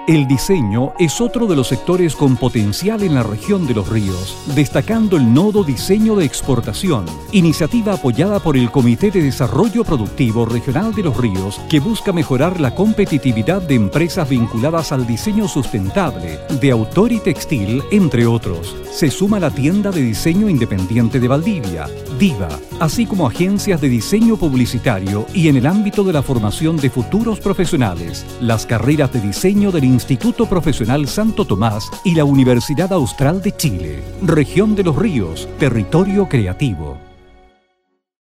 El diseño es otro de los sectores con potencial en la región de Los Ríos, destacando el nodo Diseño de Exportación, iniciativa apoyada por el Comité de Desarrollo Productivo Regional de Los Ríos, que busca mejorar la competitividad de empresas vinculadas al diseño sustentable, de autor y textil, entre otros. Se suma la tienda de diseño independiente de Valdivia, Diva, así como agencias de diseño publicitario y en el ámbito de la formación de futuros profesionales, las carreras de diseño del Instituto Profesional Santo Tomás y la Universidad Austral de Chile. Región de Los Ríos, territorio creativo.